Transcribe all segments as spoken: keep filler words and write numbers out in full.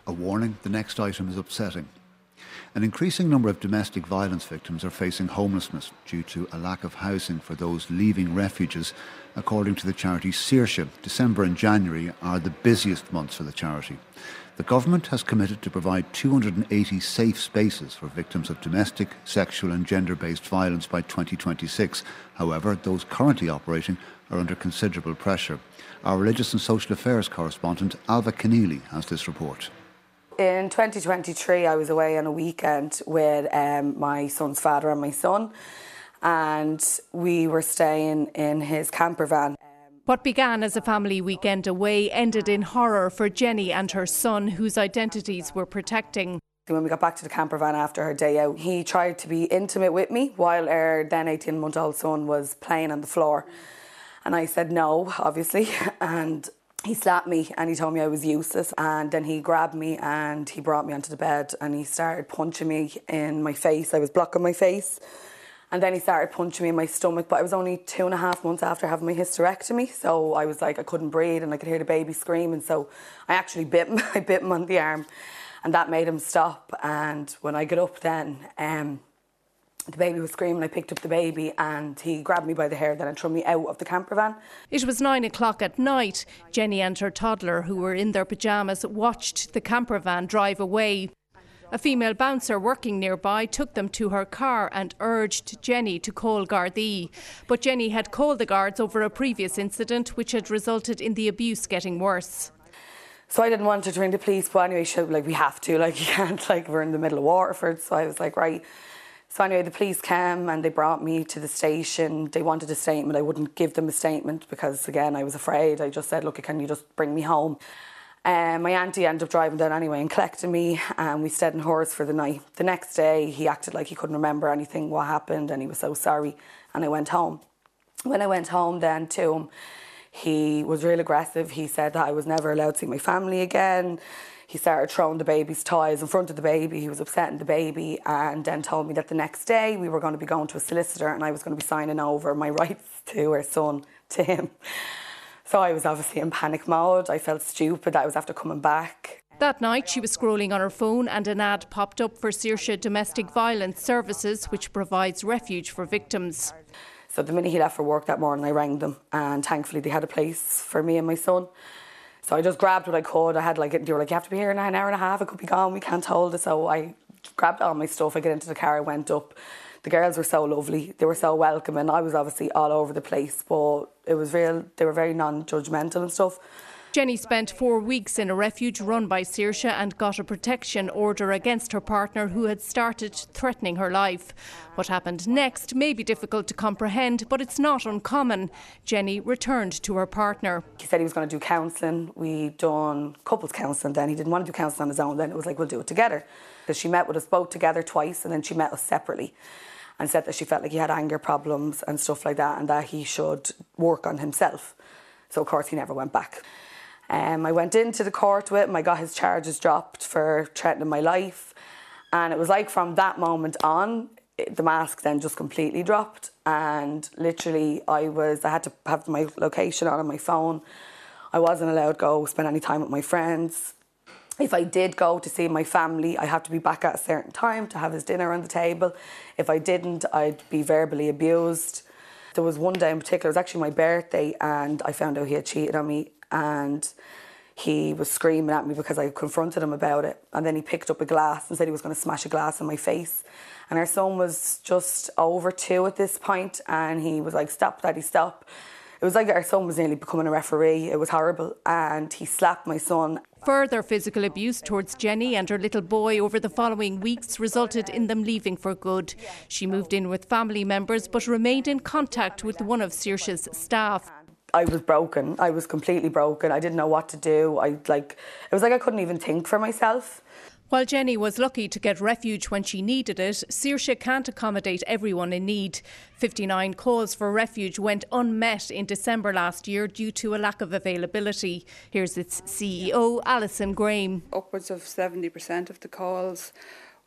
A warning, the next item is upsetting. An increasing number of domestic violence victims are facing homelessness due to a lack of housing for those leaving refuges. According to the charity Saoirse, December and January are the busiest months for the charity. The government has committed to provide two hundred eighty safe spaces for victims of domestic, sexual and gender-based violence by twenty twenty-six. However, those currently operating are under considerable pressure. Our Religious and Social Affairs correspondent Alva Keneally has this report. In twenty twenty-three, I was away on a weekend with um, my son's father and my son, and we were staying in his camper van. What began as a family weekend away ended in horror for Jenny and her son, whose identities we're protecting. When we got back to the camper van after her day out, he tried to be intimate with me while our then eighteen-month-old son was playing on the floor. And I said no, obviously, and he slapped me and he told me I was useless, and then he grabbed me and he brought me onto the bed and he started punching me in my face. I was blocking my face, and then he started punching me in my stomach, but I was only two and a half months after having my hysterectomy, so I was like, I couldn't breathe and I could hear the baby screaming, so I actually bit him, I bit him on the arm, and that made him stop. And when I got up then, um, the baby was screaming. I picked up the baby and he grabbed me by the hair then and threw me out of the camper van. It was nine o'clock at night. Jenny and her toddler, who were in their pyjamas, watched the camper van drive away. A female bouncer working nearby took them to her car and urged Jenny to call Gardaí. But Jenny had called the guards over a previous incident which had resulted in the abuse getting worse. So I didn't want her to ring the police, but anyway, she was like, we have to, like, you can't, like, we're in the middle of Waterford. So I was like, right. So anyway, the police came and they brought me to the station. They wanted a statement. I wouldn't give them a statement because, again, I was afraid. I just said, look, can you just bring me home? Um, my auntie ended up driving down anyway and collecting me, and we stayed in hers for the night. The next day, he acted like he couldn't remember anything, what happened, and he was so sorry, and I went home. When I went home then to him, he was real aggressive. He said that I was never allowed to see my family again. He started throwing the baby's toys in front of the baby. He was upsetting the baby, and then told me that the next day we were going to be going to a solicitor and I was going to be signing over my rights to our son to him. So I was obviously in panic mode. I felt stupid that I was after coming back. That night she was scrolling on her phone and an ad popped up for Saoirse Domestic Violence Services, which provides refuge for victims. So the minute he left for work that morning, I rang them, and thankfully they had a place for me and my son. So I just grabbed what I could. I had like, they were like, you have to be here in an hour and a half, it could be gone, we can't hold it. So I grabbed all my stuff, I got into the car, I went up. The girls were so lovely, they were so welcoming. I was obviously all over the place, but it was real, they were very non-judgmental and stuff. Jenny spent four weeks in a refuge run by Saoirse and got a protection order against her partner who had started threatening her life. What happened next may be difficult to comprehend, but it's not uncommon. Jenny returned to her partner. He said he was going to do counselling. We'd done couples counselling then. He didn't want to do counselling on his own. Then it was like, we'll do it together. Because she met with us both together twice, and then she met us separately and said that she felt like he had anger problems and stuff like that, and that he should work on himself. So of course he never went back. Um, I went into the court with him, I got his charges dropped for threatening my life, and it was like from that moment on, it, the mask then just completely dropped, and literally I was, I had to have my location on, on my phone. I wasn't allowed to go spend any time with my friends. If I did go to see my family, I had to be back at a certain time to have his dinner on the table. If I didn't, I'd be verbally abused. There was one day in particular, it was actually my birthday, and I found out he had cheated on me, and he was screaming at me because I confronted him about it. And then he picked up a glass and said he was going to smash a glass in my face. And our son was just over two at this point, and he was like, stop, Daddy, stop. It was like our son was nearly becoming a referee. It was horrible. And he slapped my son. Further physical abuse towards Jenny and her little boy over the following weeks resulted in them leaving for good. She moved in with family members but remained in contact with one of Saoirse's staff. I was broken. I was completely broken. I didn't know what to do. I like it was like I couldn't even think for myself. While Jenny was lucky to get refuge when she needed it, Saoirse can't accommodate everyone in need. fifty-nine calls for refuge went unmet in December last year due to a lack of availability. Here's its C E O, Alison Graham. Upwards of seventy percent of the calls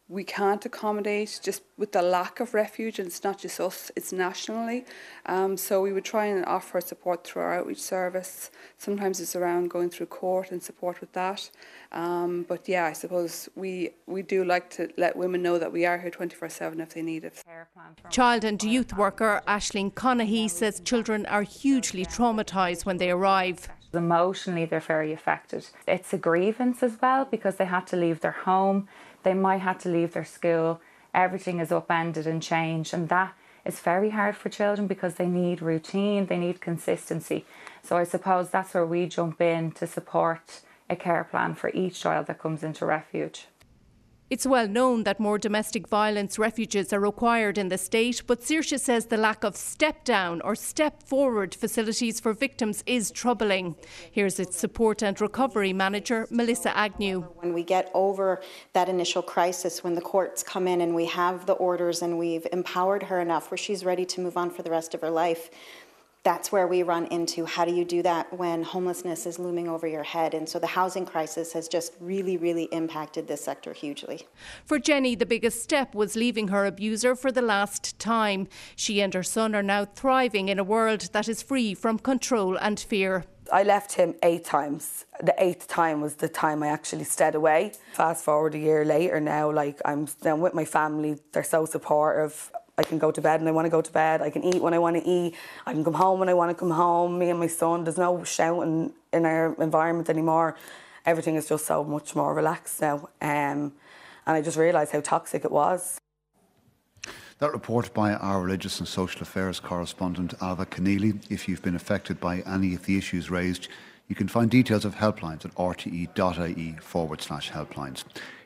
we can't accommodate just with the lack of refuge, and it's not just us, it's nationally. Um, so we would try and offer support through our outreach service. Sometimes it's around going through court and support with that. Um, but yeah, I suppose we, we do like to let women know that we are here twenty-four seven if they need it. Child and youth worker Aisling Conaghy says children are hugely traumatised when they arrive. Emotionally, they're very affected. It's a grievance as well because they had to leave their home. They might have to leave their school. Everything is upended and changed, and that is very hard for children because they need routine, they need consistency. So I suppose that's where we jump in to support a care plan for each child that comes into refuge. It's well known that more domestic violence refuges are required in the state, but Saoirse says the lack of step-down or step-forward facilities for victims is troubling. Here's its support and recovery manager, Melissa Agnew. When we get over that initial crisis, when the courts come in and we have the orders and we've empowered her enough where she's ready to move on for the rest of her life, that's where we run into how do you do that when homelessness is looming over your head. And so the housing crisis has just really, really impacted this sector hugely. For Jenny, the biggest step was leaving her abuser for the last time. She and her son are now thriving in a world that is free from control and fear. I left him eight times. The eighth time was the time I actually stayed away. Fast forward a year later now, like I'm down with my family. They're so supportive. I can go to bed when I want to go to bed. I can eat when I want to eat. I can come home when I want to come home. Me and my son, there's no shouting in our environment anymore. Everything is just so much more relaxed now. Um, and I just realised how toxic it was. That report by our Religious and Social Affairs correspondent, Alva Keneally. If you've been affected by any of the issues raised, you can find details of helplines at r t e dot i e forward slash helplines.